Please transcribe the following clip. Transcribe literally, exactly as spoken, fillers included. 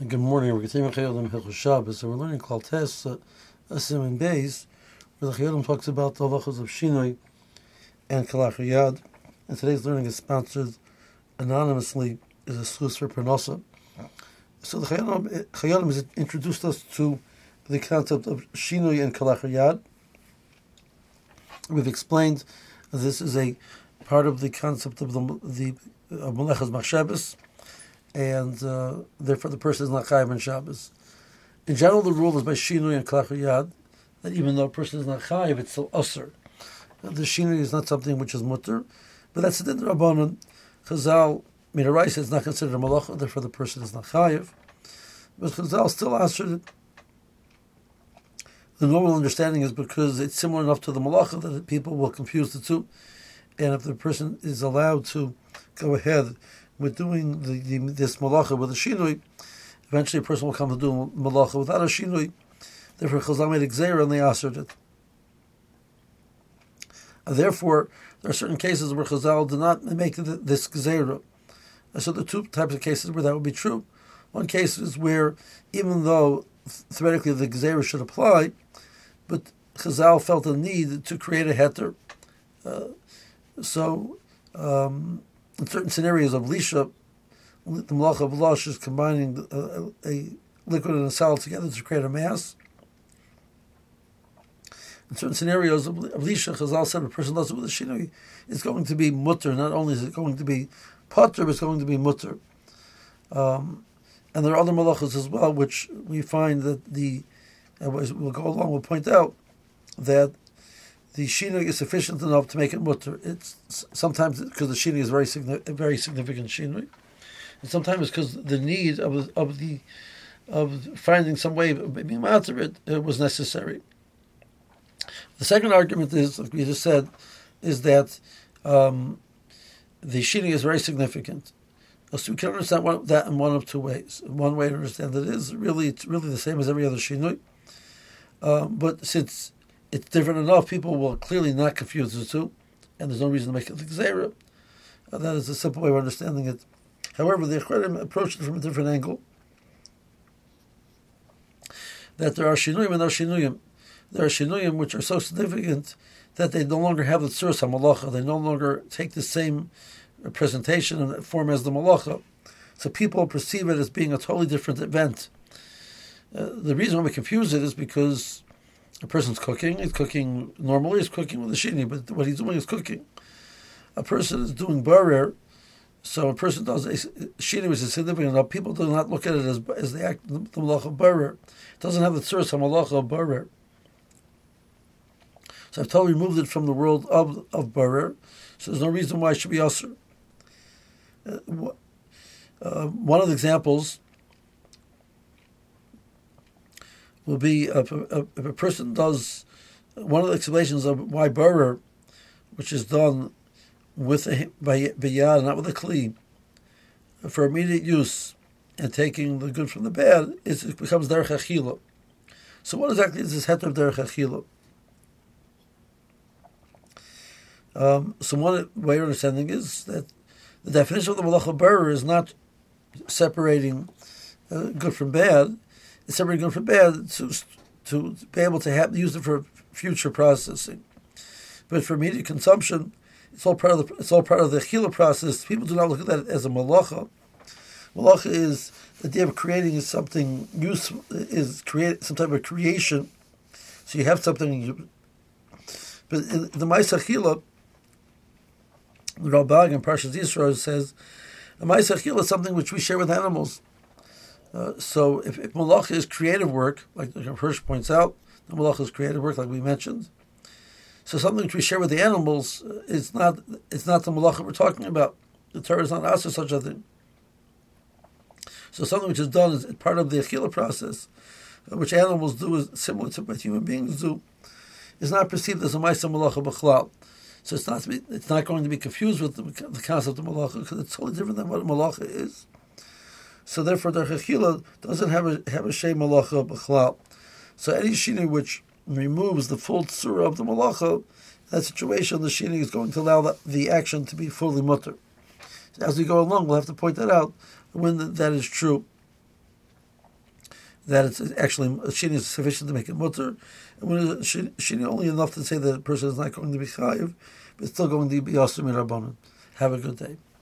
Good morning. We're continuing Chayodim Hilchos Shabbos, so we're learning Klal Tes, uh, Asim and Beis, where the Chayodim talks about the halachos of Shinoi and Kalach Riyad. And today's learning is sponsored anonymously as a schus for Parnasa. So the Chayodim, Chayodim has introduced us to the concept of Shinoi and Kalach Riyad. We've explained that this is a part of the concept of the the uh, Melechas Machshavos, and uh, therefore the person is not chayav on Shabbos. In general, the rule is by shinui and kalach riyad that even though a person is not chayav, it's still usher. The shinui is not something which is mutter, but that's the din rabbanon. Chazal miraisa is not considered a malacha, therefore the person is not chayav. But Chazal still answered it. The normal understanding is because it's similar enough to the malacha that people will confuse the two, and if the person is allowed to go ahead with doing the, the, this malacha with a shinui, eventually a person will come to do malacha without a shinui. Therefore, Chazal made a gzeira and they answered it. And therefore, there are certain cases where Chazal did not make this gzeira. So there are two types of cases where that would be true. One case is where, even though theoretically the gzeira should apply, but Chazal felt the need to create a heter. Uh, so, um, in certain scenarios of lisha, the malacha of lush is combining a, a liquid and a solid together to create a mass. In certain scenarios of, of lisha, Chazal said a person does it with a shinui, it's going to be mutter. Not only is it going to be potter, but it's going to be mutter. Um, and there are other malachas as well, which we find that the, uh, we'll go along, we'll point out that the shinui is sufficient enough to make it mutter. It's sometimes because the shinui is very signi- very significant shinui, and sometimes because the need of of the of finding some way of being matter it, it was necessary. The second argument is, like we just said, is that um, the shinui is very significant. So we can understand one, that in one of two ways. One way to understand it is really it's really the same as every other shinui, um, but since it's different enough, people will clearly not confuse the two, and there's no reason to make it the gzeira. Uh, that is a simple way of understanding it. However, the Acharonim approach it from a different angle. That there are shinuyim and there are shinuyim. There are shinuyim which are so significant that they no longer have the tzuras hamalacha. They no longer take the same presentation and form as the malacha. So people perceive it as being a totally different event. Uh, the reason why we confuse it is because a person's cooking, he's cooking normally, he's cooking with a shini, but what he's doing is cooking. A person is doing barer, so a person does a shini which is significant enough, people do not look at it as as the act, the malacha of barer. It doesn't have the tzuras hamalacha of barer. So I've totally removed it from the world of, of barer, so there's no reason why it should be usher. Uh, uh, one of the examples will be if a, if a person does one of the explanations of why barer, which is done with a by biyad, not with a kli, for immediate use and taking the good from the bad, is it becomes derech achila. So what exactly is this heter of derech achila? Um, so one way of understanding is that the definition of the malacha barer is not separating uh, good from bad. It's separating good from bad to to be able to have, use it for future processing, but for immediate consumption, it's all part of the it's all part of the achila process. People do not look at that as a malacha. Malacha is the idea of creating is something useful, is create some type of creation. So you have something, you, but in the ma'aseh achila, the Ralbag in Parshas Yisro says, a ma'aseh achila is something which we share with animals. Uh, so if, if malacha is creative work, like Hirsch points out, the malacha is creative work, like we mentioned. So something which we share with the animals is not it's not the malacha we're talking about. The Torah is not asked for such a thing. So something which is done is part of the achila process, uh, which animals do is similar to what human beings do, is not perceived as a ma'aseh malacha b'chlal. So it's not to be, it's not going to be confused with the, the concept of malacha because it's totally different than what malacha is. So therefore, the achila doesn't have a have a shem malacha b'chlal. So any shini which removes the full tzura of the malacha, in that situation, the shini is going to allow the, the action to be fully mutter. So as we go along, we'll have to point that out when that is true. that it's actually a shini is sufficient to make it mutter, and when it's a shini only enough to say that the person is not going to be chayiv, but still going to be also mirabanan. Have a good day.